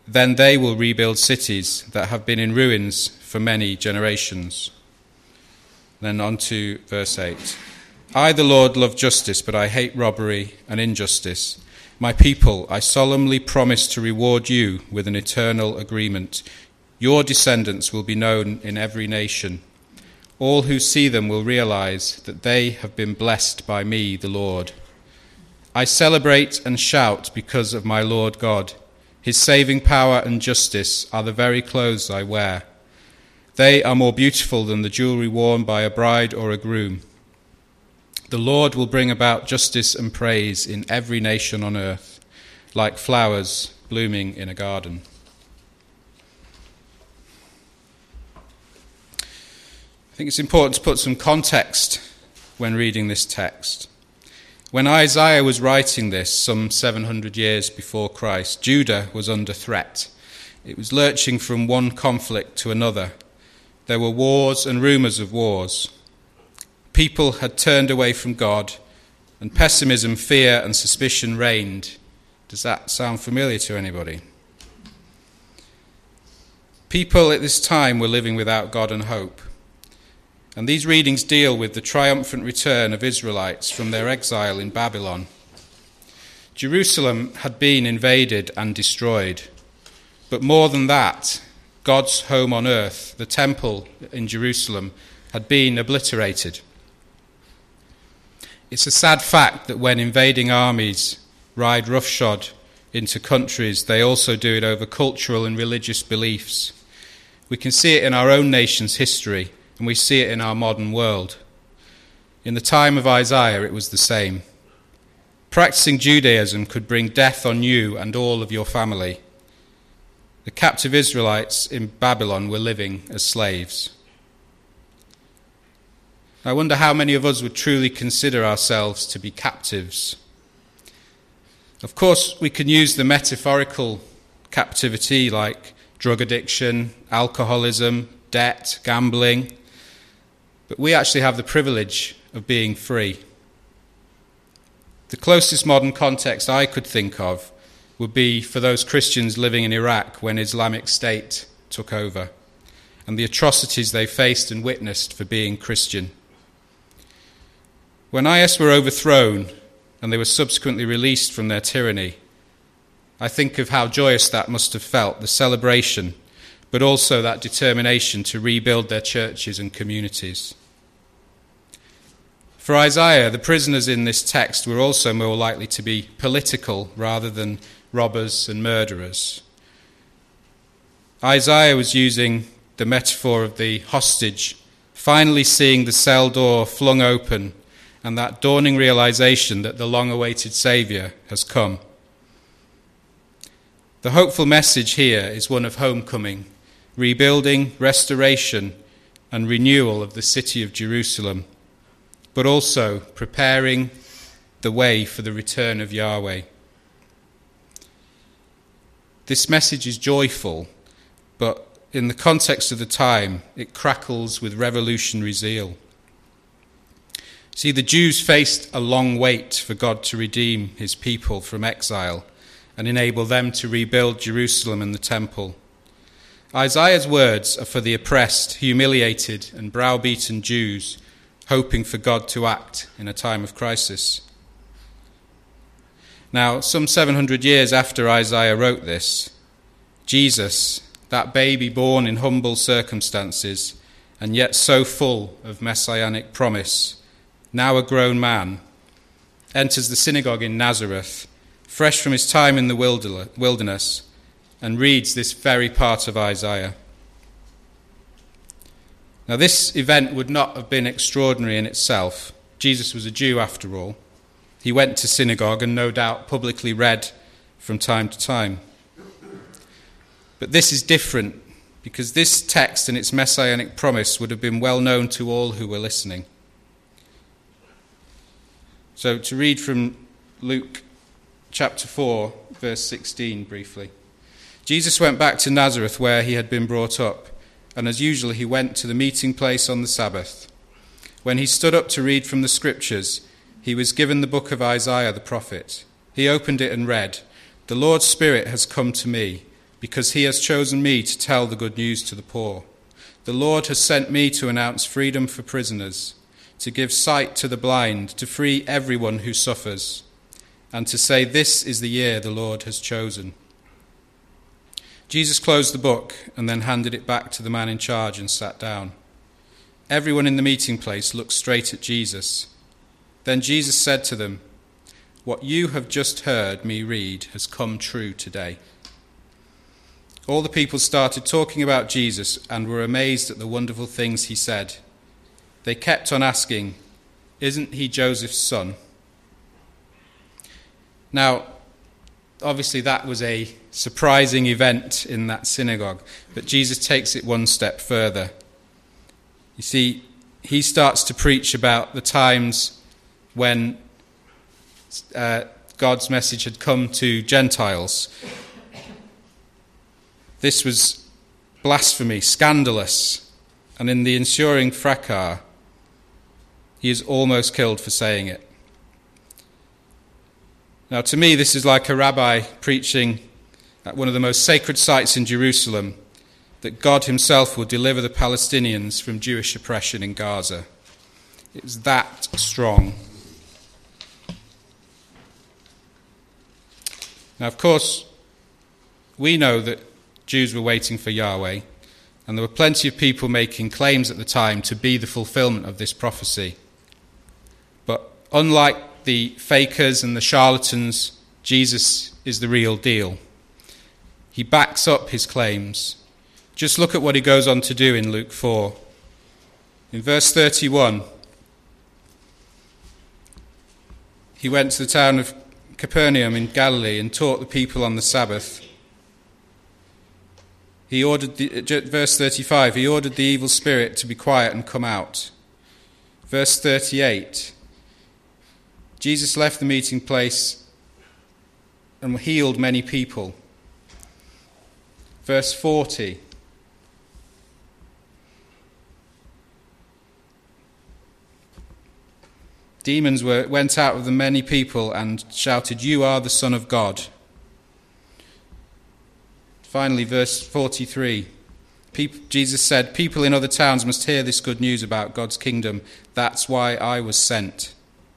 Then they will rebuild cities that have been in ruins for many generations. Then on to verse 8. I, the Lord, love justice, but I hate robbery and injustice. My people, I solemnly promise to reward you with an eternal agreement. Your descendants will be known in every nation. All who see them will realize that they have been blessed by me, the Lord. I celebrate and shout because of my Lord God. His saving power and justice are the very clothes I wear. They are more beautiful than the jewelry worn by a bride or a groom. The Lord will bring about justice and praise in every nation on earth, like flowers blooming in a garden. I think it's important to put some context when reading this text. When Isaiah was writing this some 700 years before Christ, Judah was under threat. It was lurching from one conflict to another. There were wars and rumours of wars. People had turned away from God, and pessimism, fear and suspicion reigned. Does that sound familiar to anybody? People at this time were living without God and hope. And these readings deal with the triumphant return of Israelites from their exile in Babylon. Jerusalem had been invaded and destroyed. But more than that, God's home on earth, the temple in Jerusalem, had been obliterated. It's a sad fact that when invading armies ride roughshod into countries, they also do it over cultural and religious beliefs. We can see it in our own nation's history, and we see it in our modern world. In the time of Isaiah, it was the same. Practicing Judaism could bring death on you and all of your family. The captive Israelites in Babylon were living as slaves. I wonder how many of us would truly consider ourselves to be captives. Of course, we can use the metaphorical captivity like drug addiction, alcoholism, debt, gambling, but we actually have the privilege of being free. The closest modern context I could think of would be for those Christians living in Iraq when Islamic State took over, and the atrocities they faced and witnessed for being Christian. When IS were overthrown and they were subsequently released from their tyranny, I think of how joyous that must have felt, the celebration, but also that determination to rebuild their churches and communities. For Isaiah, the prisoners in this text were also more likely to be political rather than robbers and murderers. Isaiah was using the metaphor of the hostage, finally seeing the cell door flung open and that dawning realization that the long-awaited Saviour has come. The hopeful message here is one of homecoming, rebuilding, restoration, and renewal of the city of Jerusalem, but also preparing the way for the return of Yahweh. This message is joyful, but in the context of the time, it crackles with revolutionary zeal. See, the Jews faced a long wait for God to redeem his people from exile and enable them to rebuild Jerusalem and the temple. Isaiah's words are for the oppressed, humiliated, and browbeaten Jews hoping for God to act in a time of crisis. Now, some 700 years after Isaiah wrote this, Jesus, that baby born in humble circumstances and yet so full of messianic promise, now a grown man, enters the synagogue in Nazareth, fresh from his time in the wilderness, and reads this very part of Isaiah. Now, this event would not have been extraordinary in itself. Jesus was a Jew after all. He went to synagogue and no doubt publicly read from time to time. But this is different because this text and its messianic promise would have been well known to all who were listening. So to read from Luke chapter 4, verse 16 briefly. Jesus went back to Nazareth where he had been brought up, and as usual he went to the meeting place on the Sabbath. When he stood up to read from the scriptures, he was given the book of Isaiah the prophet. He opened it and read, "The Lord's Spirit has come to me, because he has chosen me to tell the good news to the poor. The Lord has sent me to announce freedom for prisoners, to give sight to the blind, to free everyone who suffers, and to say this is the year the Lord has chosen." Jesus closed the book and then handed it back to the man in charge and sat down. Everyone in the meeting place looked straight at Jesus. Then Jesus said to them, "What you have just heard me read has come true today." All the people started talking about Jesus and were amazed at the wonderful things he said. They kept on asking, "Isn't he Joseph's son?" Now, obviously that was a surprising event in that synagogue, but Jesus takes it one step further. You see, he starts to preach about the times when God's message had come to Gentiles. This was blasphemy, scandalous, and in the ensuing fracas, he is almost killed for saying it. Now, to me, this is like a rabbi preaching at one of the most sacred sites in Jerusalem, that God himself will deliver the Palestinians from Jewish oppression in Gaza. It was that strong. Now, of course, we know that Jews were waiting for Yahweh, and there were plenty of people making claims at the time to be the fulfillment of this prophecy. But unlike the fakers and the charlatans, Jesus is the real deal. He backs up his claims. Just look at what he goes on to do in Luke 4. In verse 31, he went to the town of Capernaum in Galilee and taught the people on the Sabbath. Verse 35, he ordered the evil spirit to be quiet and come out. Verse 38, Jesus left the meeting place and healed many people. Verse 40, demons went out of the many people and shouted, "You are the Son of God." Finally, verse 43, Jesus said, "People in other towns must hear this good news about God's kingdom. That's why I was sent."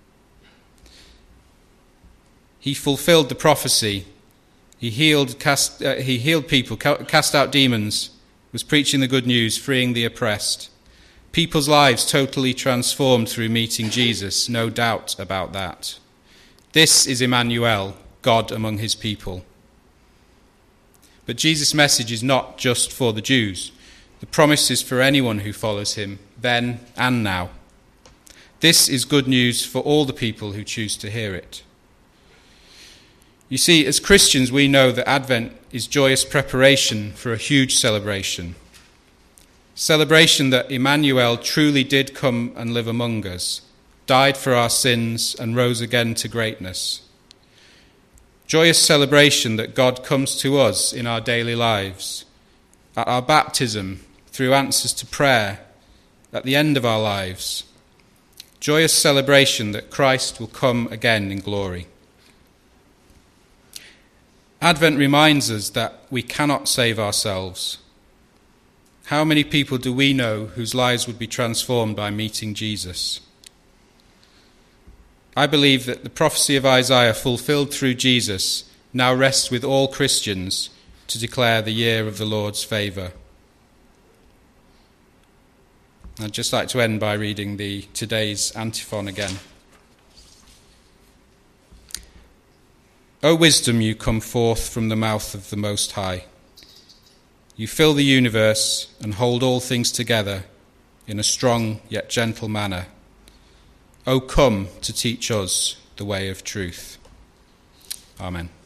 He fulfilled the prophecy. He healed people, cast out demons, was preaching the good news, freeing the oppressed. People's lives totally transformed through meeting Jesus, no doubt about that. This is Emmanuel, God among his people. But Jesus' message is not just for the Jews. The promise is for anyone who follows him, then and now. This is good news for all the people who choose to hear it. You see, as Christians, we know that Advent is joyous preparation for a huge celebration. Celebration that Emmanuel truly did come and live among us, died for our sins and rose again to greatness. Joyous celebration that God comes to us in our daily lives, at our baptism, through answers to prayer, at the end of our lives. Joyous celebration that Christ will come again in glory. Advent reminds us that we cannot save ourselves. How many people do we know whose lives would be transformed by meeting Jesus? I believe that the prophecy of Isaiah fulfilled through Jesus now rests with all Christians to declare the year of the Lord's favour. I'd just like to end by reading today's antiphon again. O wisdom, you come forth from the mouth of the Most High. You fill the universe and hold all things together in a strong yet gentle manner. O come to teach us the way of truth. Amen.